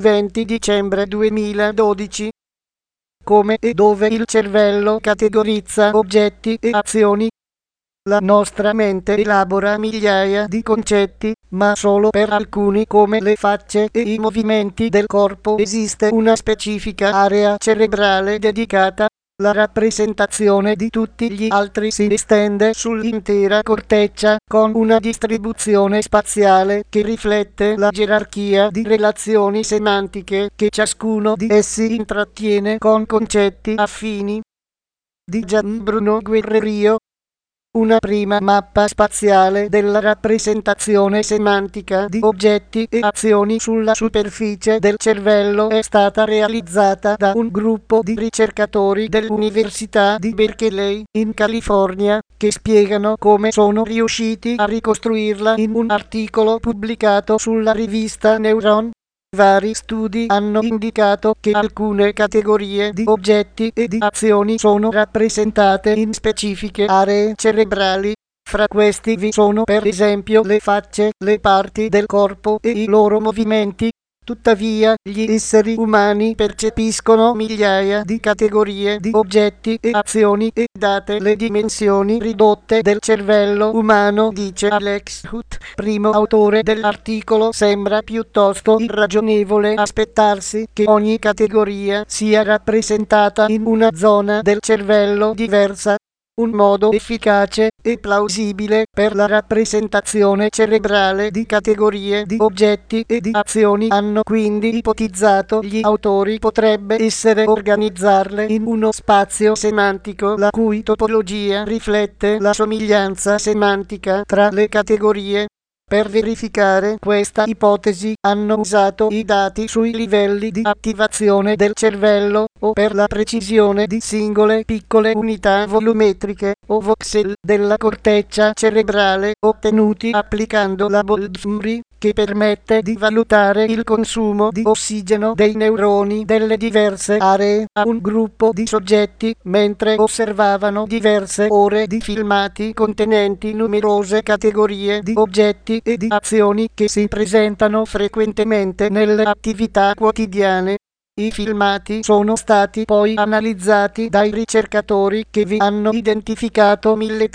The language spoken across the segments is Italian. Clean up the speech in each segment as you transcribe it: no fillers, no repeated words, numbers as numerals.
20 dicembre 2012. Come e dove il cervello categorizza oggetti e azioni. La nostra mente elabora migliaia di concetti, ma solo per alcuni come le facce e i movimenti del corpo esiste una specifica area cerebrale dedicata. La rappresentazione di tutti gli altri si estende sull'intera corteccia con una distribuzione spaziale che riflette la gerarchia di relazioni semantiche che ciascuno di essi intrattiene con concetti affini. Di Gian Bruno Guerrerio. Una prima mappa spaziale della rappresentazione semantica di oggetti e azioni sulla superficie del cervello è stata realizzata da un gruppo di ricercatori dell'Università di Berkeley, in California, che spiegano come sono riusciti a ricostruirla in un articolo pubblicato sulla rivista Neuron. Vari studi hanno indicato che alcune categorie di oggetti e di azioni sono rappresentate in specifiche aree cerebrali. Fra questi vi sono per esempio le facce, le parti del corpo e i loro movimenti. Tuttavia, gli esseri umani percepiscono migliaia di categorie di oggetti e azioni e, date le dimensioni ridotte del cervello umano, dice Alex Huth, primo autore dell'articolo, sembra piuttosto irragionevole aspettarsi che ogni categoria sia rappresentata in una zona del cervello diversa. Un modo efficace e plausibile per la rappresentazione cerebrale di categorie di oggetti e di azioni, hanno quindi ipotizzato gli autori, potrebbe essere organizzarle in uno spazio semantico la cui topologia riflette la somiglianza semantica tra le categorie. Per verificare questa ipotesi hanno usato i dati sui livelli di attivazione del cervello, o per la precisione di singole piccole unità volumetriche, o voxel, della corteccia cerebrale, ottenuti applicando la Boltzmann, che permette di valutare il consumo di ossigeno dei neuroni delle diverse aree a un gruppo di soggetti, mentre osservavano diverse ore di filmati contenenti numerose categorie di oggetti e di azioni che si presentano frequentemente nelle attività quotidiane. I filmati sono stati poi analizzati dai ricercatori che vi hanno identificato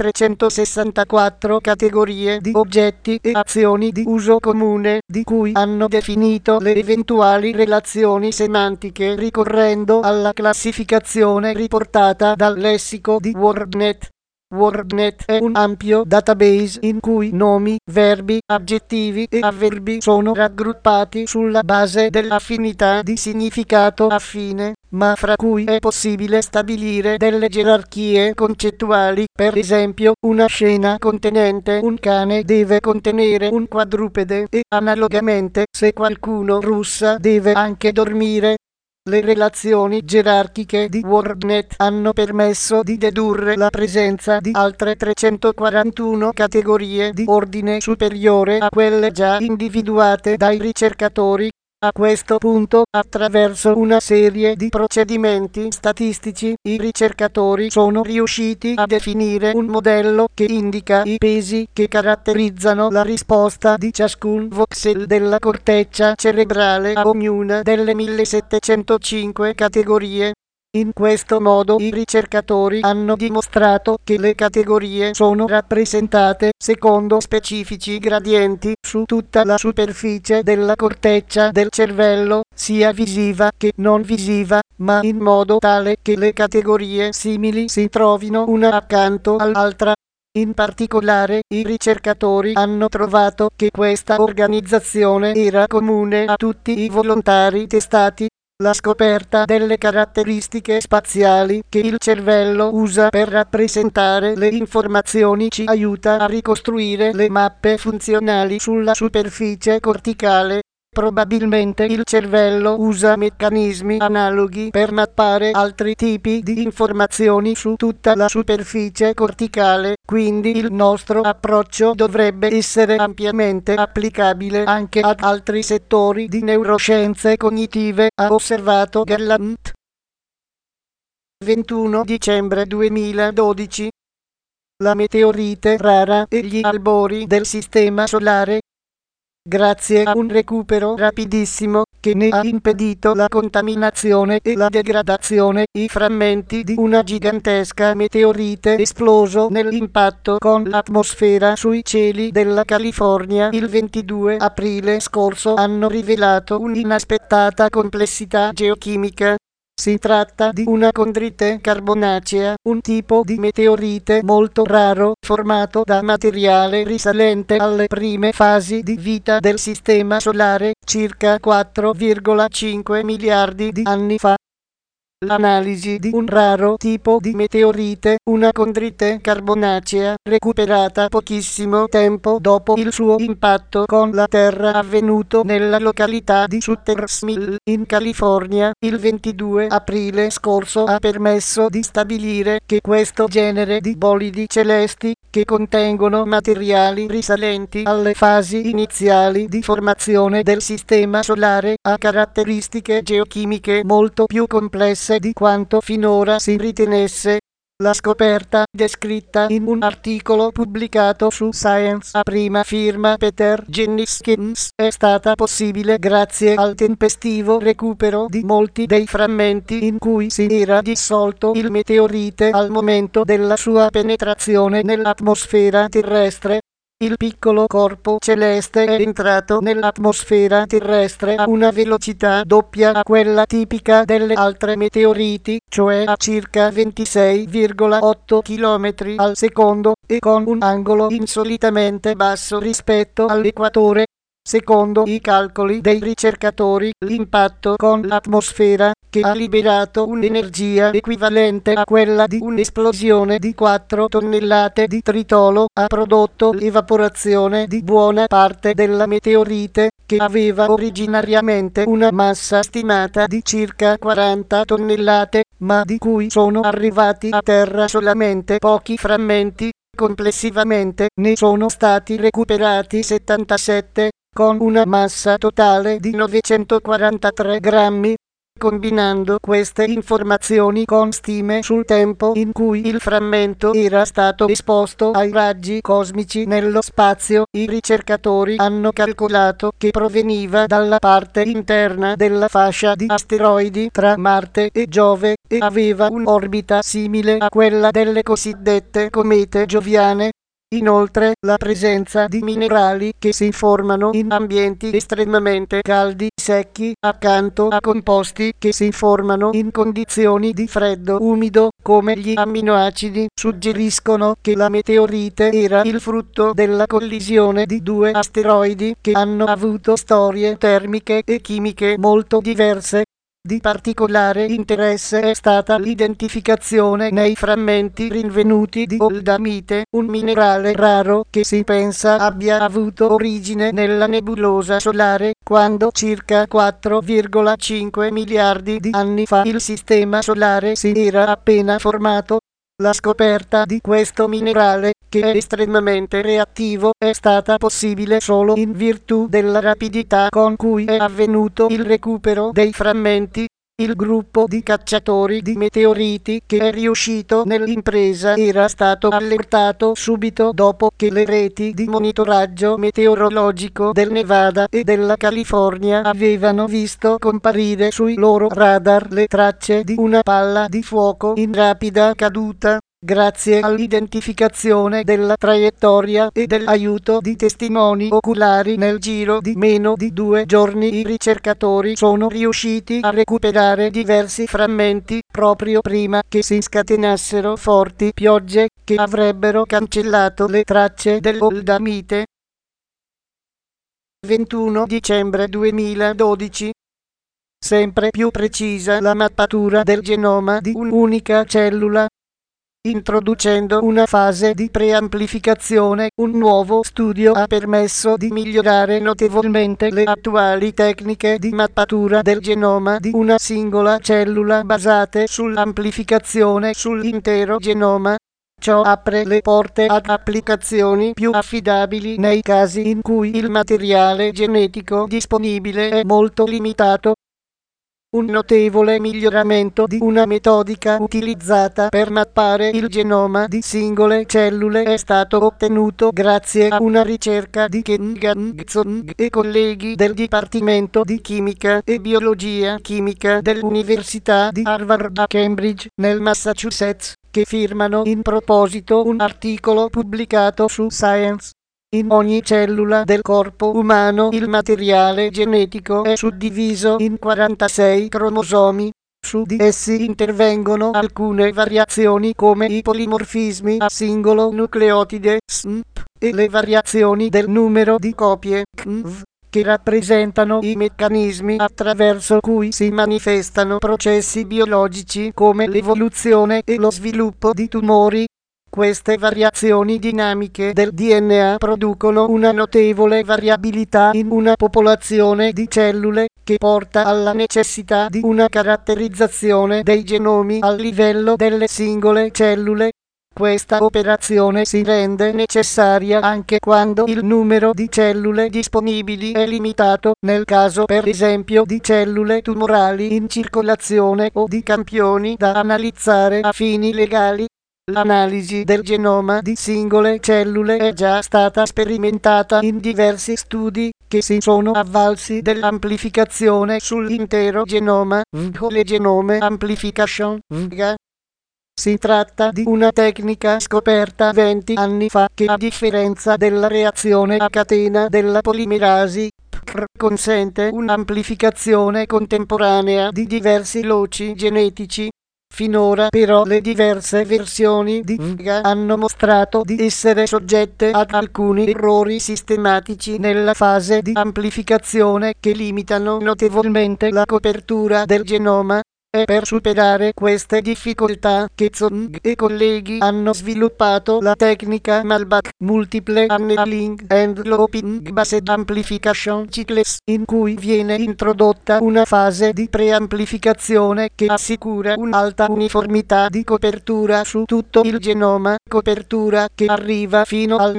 1364 categorie di oggetti e azioni di uso comune, di cui hanno definito le eventuali relazioni semantiche ricorrendo alla classificazione riportata dal lessico di WordNet. WordNet è un ampio database in cui nomi, verbi, aggettivi e avverbi sono raggruppati sulla base dell'affinità di significato affine, ma fra cui è possibile stabilire delle gerarchie concettuali. Per esempio, una scena contenente un cane deve contenere un quadrupede e, analogamente, se qualcuno russa deve anche dormire. Le relazioni gerarchiche di WordNet hanno permesso di dedurre la presenza di altre 341 categorie di ordine superiore a quelle già individuate dai ricercatori. A questo punto, attraverso una serie di procedimenti statistici, i ricercatori sono riusciti a definire un modello che indica i pesi che caratterizzano la risposta di ciascun voxel della corteccia cerebrale a ognuna delle 1705 categorie. In questo modo i ricercatori hanno dimostrato che le categorie sono rappresentate secondo specifici gradienti su tutta la superficie della corteccia del cervello, sia visiva che non visiva, ma in modo tale che le categorie simili si trovino una accanto all'altra. In particolare, i ricercatori hanno trovato che questa organizzazione era comune a tutti i volontari testati. La scoperta delle caratteristiche spaziali che il cervello usa per rappresentare le informazioni ci aiuta a ricostruire le mappe funzionali sulla superficie corticale. Probabilmente il cervello usa meccanismi analoghi per mappare altri tipi di informazioni su tutta la superficie corticale, quindi il nostro approccio dovrebbe essere ampiamente applicabile anche ad altri settori di neuroscienze cognitive, ha osservato Gallant. 21 dicembre 2012. La meteorite rara e gli albori del Sistema Solare. grazie a un recupero rapidissimo che ne ha impedito la contaminazione e la degradazione, i frammenti di una gigantesca meteorite esploso nell'impatto con l'atmosfera sui cieli della California il 22 aprile scorso hanno rivelato un'inaspettata complessità geochimica. Si tratta di una condrite carbonacea, un tipo di meteorite molto raro, formato da materiale risalente alle prime fasi di vita del Sistema Solare, circa 4,5 miliardi di anni fa. L'analisi di un raro tipo di meteorite, una condrite carbonacea, recuperata pochissimo tempo dopo il suo impatto con la Terra avvenuto nella località di Sutter's Mill, in California, il 22 aprile scorso ha permesso di stabilire che questo genere di bolidi celesti, che contengono materiali risalenti alle fasi iniziali di formazione del Sistema Solare, ha caratteristiche geochimiche molto più complesse di quanto finora si ritenesse. La scoperta, descritta in un articolo pubblicato su Science a prima firma Peter Jenniskens, è stata possibile grazie al tempestivo recupero di molti dei frammenti in cui si era dissolto il meteorite al momento della sua penetrazione nell'atmosfera terrestre. Il piccolo corpo celeste è entrato nell'atmosfera terrestre a una velocità doppia a quella tipica delle altre meteoriti, cioè a circa 26,8 km al secondo, e con un angolo insolitamente basso rispetto all'equatore. Secondo i calcoli dei ricercatori, l'impatto con l'atmosfera, che ha liberato un'energia equivalente a quella di un'esplosione di 4 tonnellate di tritolo, ha prodotto l'evaporazione di buona parte della meteorite, che aveva originariamente una massa stimata di circa 40 tonnellate, ma di cui sono arrivati a terra solamente pochi frammenti. Complessivamente ne sono stati recuperati 77, con una massa totale di 943 grammi. Combinando queste informazioni con stime sul tempo in cui il frammento era stato esposto ai raggi cosmici nello spazio, i ricercatori hanno calcolato che proveniva dalla parte interna della fascia di asteroidi tra Marte e Giove e aveva un'orbita simile a quella delle cosiddette comete gioviane. Inoltre, la presenza di minerali che si formano in ambienti estremamente caldi, secchi, accanto a composti che si formano in condizioni di freddo umido, come gli amminoacidi, suggeriscono che la meteorite era il frutto della collisione di due asteroidi che hanno avuto storie termiche e chimiche molto diverse. Di particolare interesse è stata l'identificazione nei frammenti rinvenuti di oldamite, un minerale raro che si pensa abbia avuto origine nella nebulosa solare, quando circa 4,5 miliardi di anni fa il Sistema Solare si era appena formato. La scoperta di questo minerale, che è estremamente reattivo, è stata possibile solo in virtù della rapidità con cui è avvenuto il recupero dei frammenti. Il gruppo di cacciatori di meteoriti che è riuscito nell'impresa era stato allertato subito dopo che le reti di monitoraggio meteorologico del Nevada e della California avevano visto comparire sui loro radar le tracce di una palla di fuoco in rapida caduta. Grazie all'identificazione della traiettoria e dell'aiuto di testimoni oculari nel giro di meno di 2 giorni i ricercatori sono riusciti a recuperare diversi frammenti proprio prima che si scatenassero forti piogge che avrebbero cancellato le tracce dell'oldamite. 21 dicembre 2012. Sempre più precisa la mappatura del genoma di un'unica cellula. Introducendo una fase di preamplificazione, un nuovo studio ha permesso di migliorare notevolmente le attuali tecniche di mappatura del genoma di una singola cellula basate sull'amplificazione sull'intero genoma. Ciò apre le porte ad applicazioni più affidabili nei casi in cui il materiale genetico disponibile è molto limitato. Un notevole miglioramento di una metodica utilizzata per mappare il genoma di singole cellule è stato ottenuto grazie a una ricerca di Ken Gangzong e colleghi del Dipartimento di Chimica e Biologia Chimica dell'Università di Harvard a Cambridge, nel Massachusetts, che firmano in proposito un articolo pubblicato su Science. In ogni cellula del corpo umano il materiale genetico è suddiviso in 46 cromosomi. Su di essi intervengono alcune variazioni come i polimorfismi a singolo nucleotide (SNP) e le variazioni del numero di copie (CNV), che rappresentano i meccanismi attraverso cui si manifestano processi biologici come l'evoluzione e lo sviluppo di tumori. Queste variazioni dinamiche del DNA producono una notevole variabilità in una popolazione di cellule, che porta alla necessità di una caratterizzazione dei genomi a livello delle singole cellule. Questa operazione si rende necessaria anche quando il numero di cellule disponibili è limitato, nel caso per esempio di cellule tumorali in circolazione o di campioni da analizzare a fini legali. L'analisi del genoma di singole cellule è già stata sperimentata in diversi studi, che si sono avvalsi dell'amplificazione sull'intero genoma, Whole Genome Amplification, WGA. Si tratta di una tecnica scoperta 20 anni fa che, a differenza della reazione a catena della polimerasi, consente un'amplificazione contemporanea di diversi loci genetici. Finora però le diverse versioni di WGA hanno mostrato di essere soggette ad alcuni errori sistematici nella fase di amplificazione che limitano notevolmente la copertura del genoma. È per superare queste difficoltà che Zong e colleghi hanno sviluppato la tecnica MALBAC, Multiple Annealing and Looping Based Amplification Cycles, in cui viene introdotta una fase di preamplificazione che assicura un'alta uniformità di copertura su tutto il genoma, copertura che arriva fino al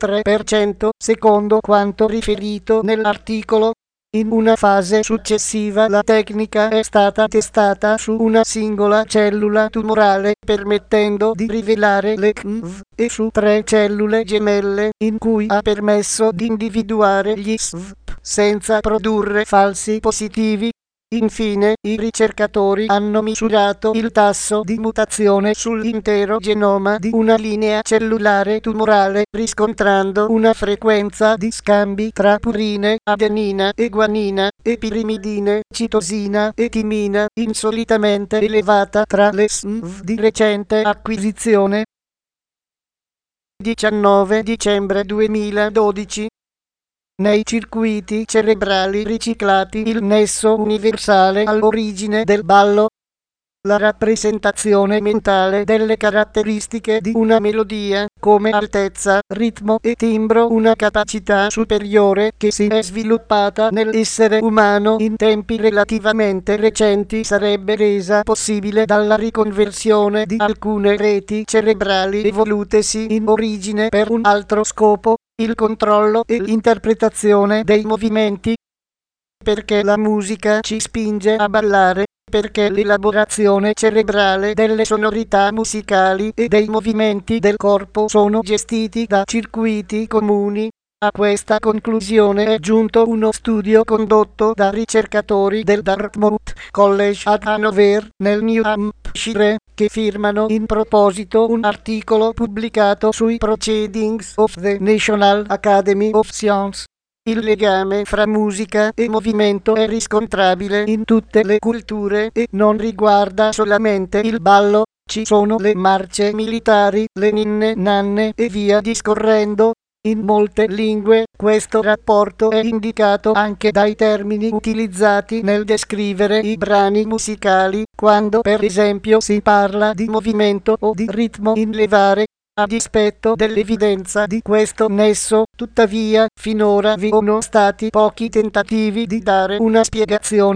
93%, secondo quanto riferito nell'articolo. In una fase successiva la tecnica è stata testata su una singola cellula tumorale, permettendo di rivelare le CNV, e su 3 cellule gemelle, in cui ha permesso di individuare gli SVP senza produrre falsi positivi. Infine, i ricercatori hanno misurato il tasso di mutazione sull'intero genoma di una linea cellulare tumorale, riscontrando una frequenza di scambi tra purine, adenina e guanina, e pirimidine, citosina e timina, insolitamente elevata tra le SNV di recente acquisizione. 19 dicembre 2012. Nei circuiti cerebrali riciclati il nesso universale all'origine del ballo. La rappresentazione mentale delle caratteristiche di una melodia, come altezza, ritmo e timbro, una capacità superiore che si è sviluppata nell'essere umano in tempi relativamente recenti, sarebbe resa possibile dalla riconversione di alcune reti cerebrali evolutesi in origine per un altro scopo: il controllo e l'interpretazione dei movimenti. Perché la musica ci spinge a ballare? Perché l'elaborazione cerebrale delle sonorità musicali e dei movimenti del corpo sono gestiti da circuiti comuni. A questa conclusione è giunto uno studio condotto da ricercatori del Dartmouth College ad Hanover, nel New Hampshire, che firmano in proposito un articolo pubblicato sui Proceedings of the National Academy of Science. Il legame fra musica e movimento è riscontrabile in tutte le culture e non riguarda solamente il ballo. Ci sono le marce militari, le ninne nanne e via discorrendo. In molte lingue questo rapporto è indicato anche dai termini utilizzati nel descrivere i brani musicali, quando per esempio si parla di movimento o di ritmo in levare. A dispetto dell'evidenza di questo nesso, tuttavia, finora vi sono stati pochi tentativi di dare una spiegazione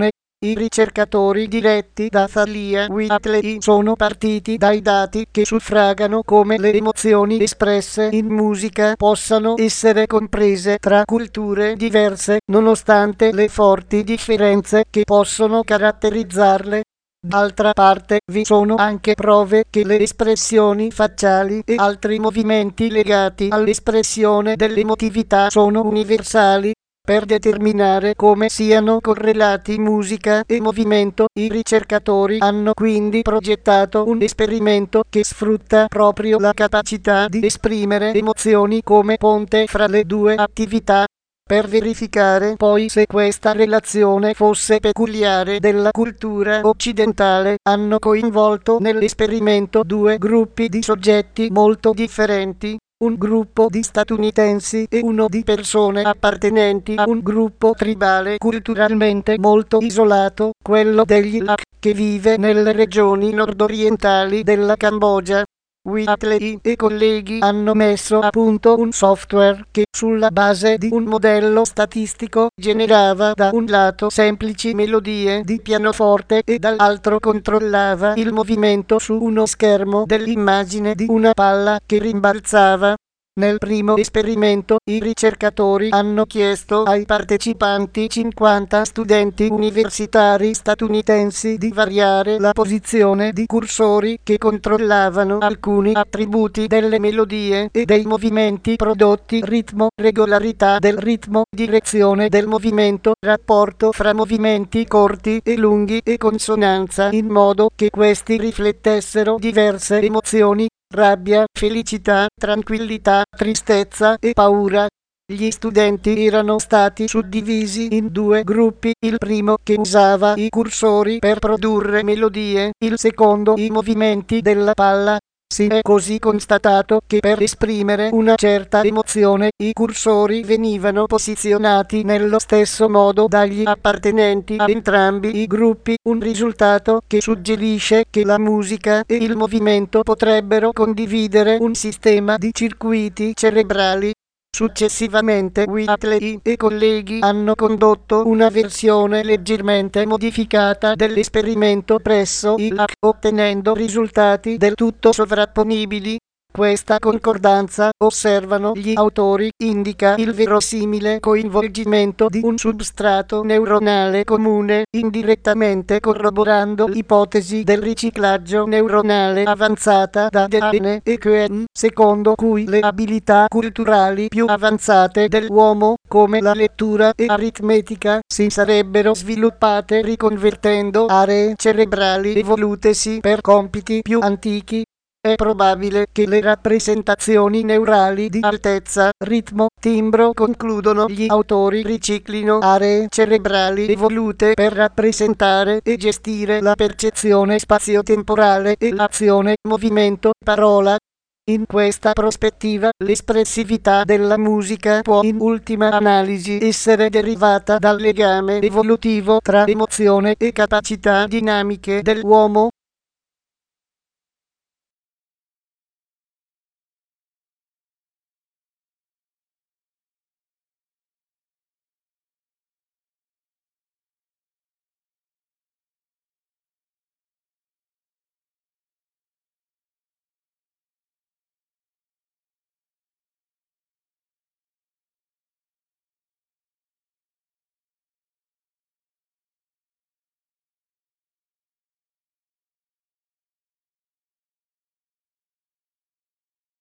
I ricercatori diretti da Thalia Wheatley sono partiti dai dati che suffragano come le emozioni espresse in musica possano essere comprese tra culture diverse, nonostante le forti differenze che possono caratterizzarle. D'altra parte, vi sono anche prove che le espressioni facciali e altri movimenti legati all'espressione dell'emotività sono universali. Per determinare come siano correlati musica e movimento, i ricercatori hanno quindi progettato un esperimento che sfrutta proprio la capacità di esprimere emozioni come ponte fra le due attività. Per verificare poi se questa relazione fosse peculiare della cultura occidentale, hanno coinvolto nell'esperimento due gruppi di soggetti molto differenti. Un gruppo di statunitensi e uno di persone appartenenti a un gruppo tribale culturalmente molto isolato, quello degli Lak, che vive nelle regioni nordorientali della Cambogia. Wheatley e colleghi hanno messo a punto un software che, sulla base di un modello statistico, generava da un lato semplici melodie di pianoforte e dall'altro controllava il movimento su uno schermo dell'immagine di una palla che rimbalzava. Nel primo esperimento, i ricercatori hanno chiesto ai partecipanti 50 studenti universitari statunitensi di variare la posizione di cursori che controllavano alcuni attributi delle melodie e dei movimenti prodotti: ritmo, regolarità del ritmo, direzione del movimento, rapporto fra movimenti corti e lunghi e consonanza, in modo che questi riflettessero diverse emozioni: rabbia, felicità, tranquillità, tristezza e paura. Gli studenti erano stati suddivisi in due gruppi: il primo che usava i cursori per produrre melodie, il secondo i movimenti della palla. Si è così constatato che per esprimere una certa emozione i cursori venivano posizionati nello stesso modo dagli appartenenti a entrambi i gruppi, un risultato che suggerisce che la musica e il movimento potrebbero condividere un sistema di circuiti cerebrali. Successivamente Wheatley e colleghi hanno condotto una versione leggermente modificata dell'esperimento presso i Lak, ottenendo risultati del tutto sovrapponibili. Questa concordanza, osservano gli autori, indica il verosimile coinvolgimento di un substrato neuronale comune, indirettamente corroborando l'ipotesi del riciclaggio neuronale avanzata da Dehaene e Cohen, secondo cui le abilità culturali più avanzate dell'uomo, come la lettura e aritmetica, si sarebbero sviluppate riconvertendo aree cerebrali evolutesi per compiti più antichi. È probabile che le rappresentazioni neurali di altezza, ritmo, timbro, concludono gli autori, riciclino aree cerebrali evolute per rappresentare e gestire la percezione spazio-temporale e l'azione, movimento, parola. In questa prospettiva, l'espressività della musica può in ultima analisi essere derivata dal legame evolutivo tra emozione e capacità dinamiche dell'uomo.